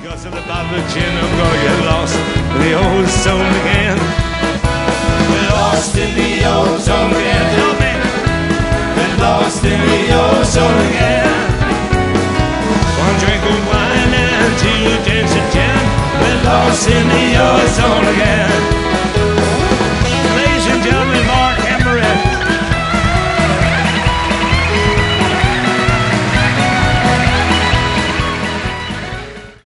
Because of the bottle of gin, I'm gonna get lost in the old zone again. Lost in the old zone again. Help me. Been lost in the old zone again. One drink of wine and two dancing gin. Been lost in the old zone again.